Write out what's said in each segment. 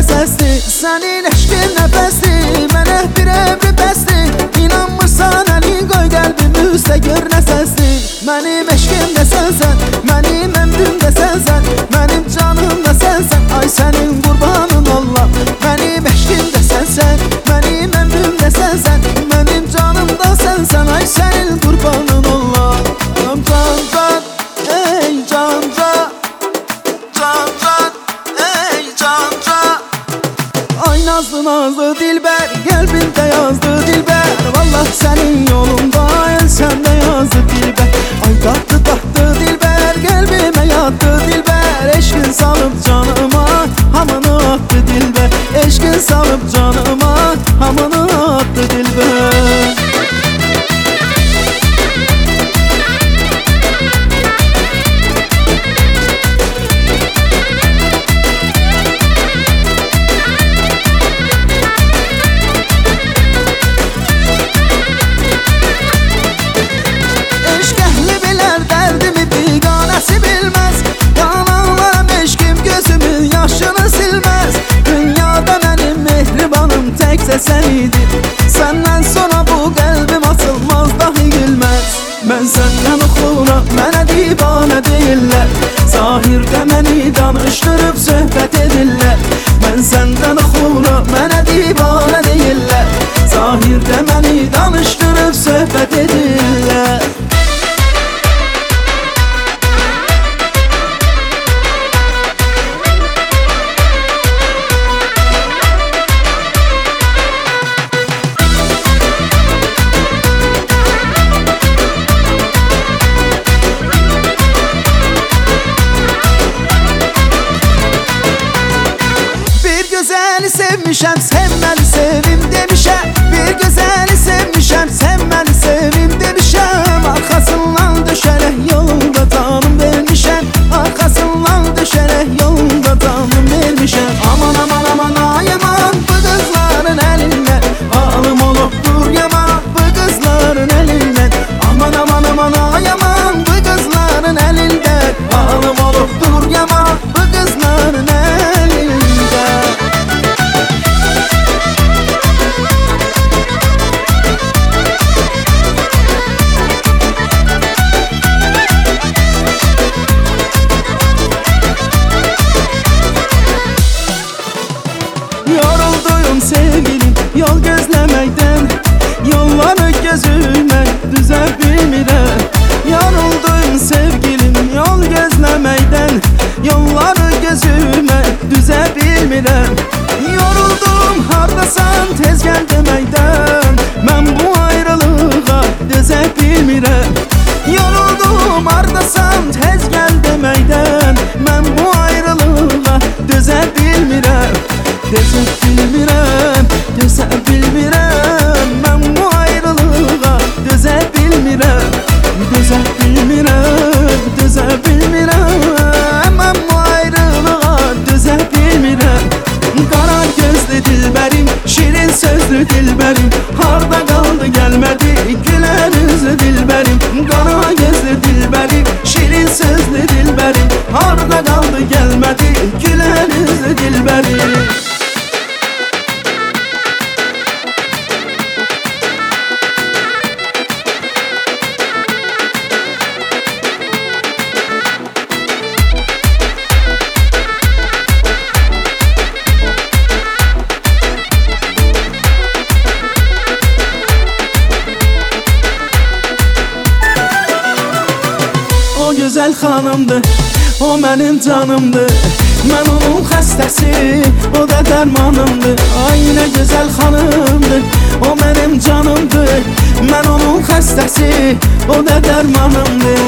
səsdir. Sənin eşqin nəfəsdir, mənə bir əmri bəsdir. İnanmırsan əlin qoy qəlbimi üstə gör nə səsdir. Mənim eşqim də sənsən, mənim əmrim də sənsən, mənim canım da sənsən. Ay sənin qurbanın Allah. Mənim eşqim də sənsən, mənim əmrim də sənsən, mənim canım da sənsən. Ay sənin qurbanın Allah. Can can, ey can can, can can, ey can can. Ay nazlı nazlı dilber, qəlbimdə yazdı dilber. Vallah sənin yolunda elsəm də yazdı dilber. Ay tatlı tatlı dilber, qəlbimə yatdı dilber. Eşqin salıb canıma, hamını attı dilber. Eşqin salıb canıma, hamını attı dilber. Sen idin. Senden sonra bu kalbim açılmaz dahi gülmez. Ben senden oxura, mənə divane deyirlər. Zahirdə məni danışdırıb söhbət edirlər. Ben senden oxura, mənə divane deyirlər. Zahirdə məni danışdırıb söhbət edirlər. Sevmişəm, sən məni sevim demişəm. Bir gözəli sevmişəm, sən məni sevim demişəm. Arxasından düşərək yolunda canım vermişəm. Arxasından düşərək yolunda canım vermişəm. Aman aman aman ay aman, bu qızların əlindən halım olubdur yaman, bu qızların əlindən. Aman aman aman ay aman, bu qızların əlindən halım olubdur yaman, bu qızların əlindən. Yorulduyum sevgilim yol gözlemekten, yolları gözüme düze bilmirəm. Yorulduyum sevgilim yol gözlemekten, yolları gözüme düze bilmirəm. Yoruldum hardasan tez gel deməkdən, mən bu ayrılığa düze bilmirəm. Yoruldum hardasan tez gel deməkdən, mən bu ayrılığa düze bilmirəm. Dözə bilmirəm, dözə bilmirəm, mən bu ayrılığa dözə bilmirəm. Dözə bilmirəm, dözə bilmirəm, mən bu ayrılığa dözə bilmirəm. Qara gözlü dilbərim, şirin sözlü dilbərim, harda qaldı gəlmədi gülər üzlü dilbərim. Qara gözlü dilbərim, şirin sözlü dilbərim, harda qaldı gəlmədi gülər üzlü dilbərim. Güzel xanımdır, o mənim canımdır. Mən onun xəstəsi, o da dərmanımdır. Ay nə gözəl xanımdır, o mənim canımdır. Mən onun xəstəsi, o da dərmanımdır.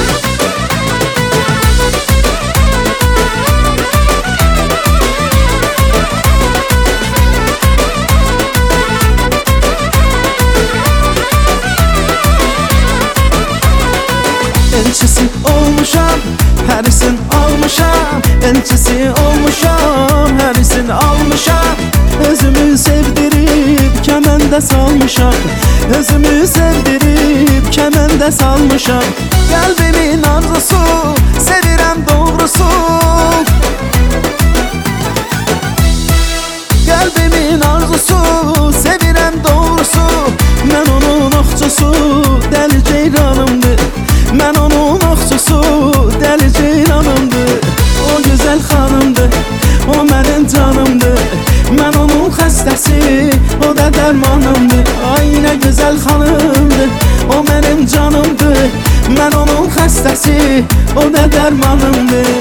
Elçisi olmuşam, hərisin almışam. Elçisi olmuşam, hərisin almışam. Özümü sevdirib kəməndə salmışam. Özümü sevdirib kəməndə salmışam. Qəlbimin arzusu, sevirəm doğrusu. oxçusu, sevirəm doğrusu. Mən onun oxçusu, dəli ceyranımdır. Mən onun oxçusu, dəli ceyranımdır. O gözəl xanımdır, o mənim canımdır. Mən onun xəstəsi, o da dərmanımdır. Ay nə gözəl xanımdır, o mənim canımdır. Mən onun xəstəsi, o da dərmanımdır.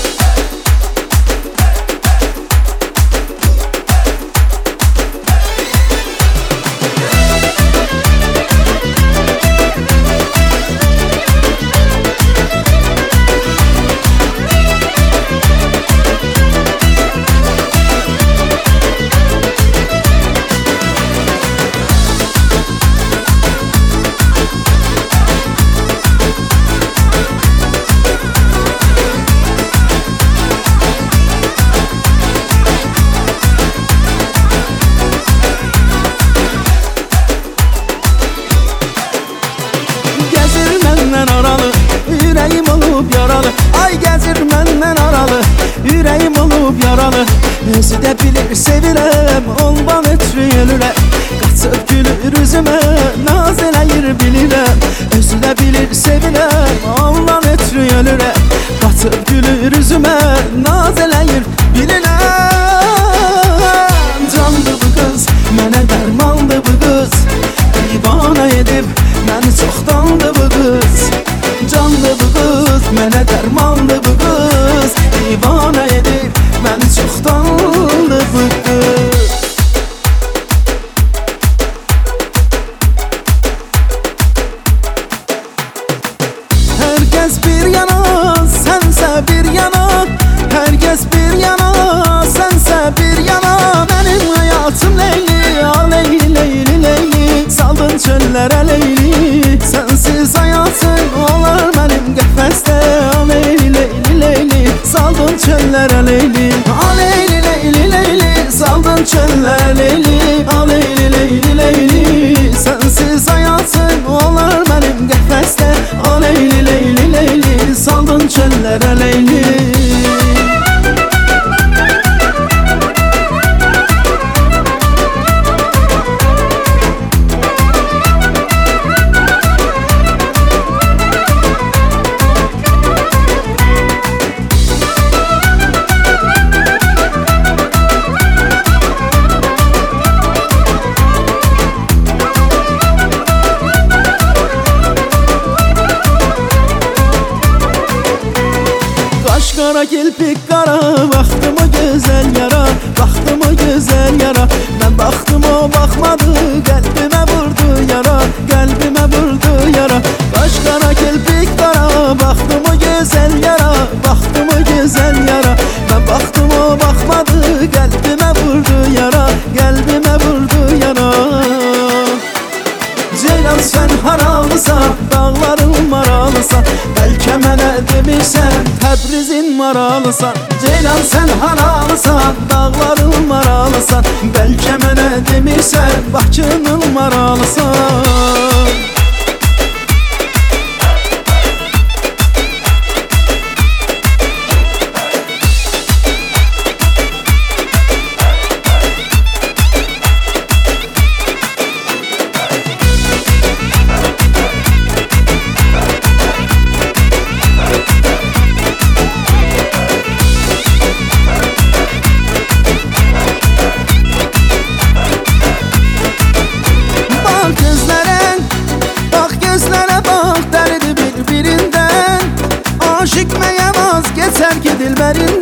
Ürəyim olub yaralı, ay gəzir məndən aralı. Ürəyim olub yaralı, özü də bilir sevirəm, ondan ötürü ölürəm. Qaçıb gülür üzümə, naz eləyir bilirəm. Özü də bilir sevirəm, ondan ötürü ölürəm. Qaçıb gülür üzümə, naz eləyir bilirəm. Candı bu qız, mənə dərmandı bu qız. Divana edib, məni çoxdandı bu qız. Canlı bu qız, mənə dərmanlı bu qız. Divana edib, məni çoxdanlı bu qız. Hər kəs bir yana, sənsə bir yana. Hər kəs bir yana, sənsə bir yana. Mənim həyatım Leyli, a Leyli, Leyli, Leyli. Saldın çöllərə Leyli, sənsiz həyatım olar mənim qəfəsdə. A Leyli, Leyli, Leyli, saldın çöllərə Leyli. A Leyli, Leyli, Leyli, saldın çöllərə Leyli. A Leyli, Leyli, Leyli, sənsiz həyatım olar mənim qəfəsdə. A Leyli, Leyli, Leyli, saldın çöllərə Leyli. Qara kelpik qara, baxdım o gözəl yara. Baxdım o gözəl yara, mən baxdım o baxmadı. Qəlbimə vurdu yara, qəlbimə vurdu yara. Qaş qara kelpik qara, baxdım o gözəl yara. Baxdım o gözəl yara, mən baxdım o baxmadı. Qəlbimə vurdu yara, qəlbimə vurdu yara. Ceylan sən haralısan, dağların maralısan. Bəlkə mənə demirsən, Təbrizin maralısan. Ceylan sən haralısan, dağların maralısan. Bəlkə mənə demirsən, Bakının maralısan. Aşık məyəm az geçər ki dilbərindən.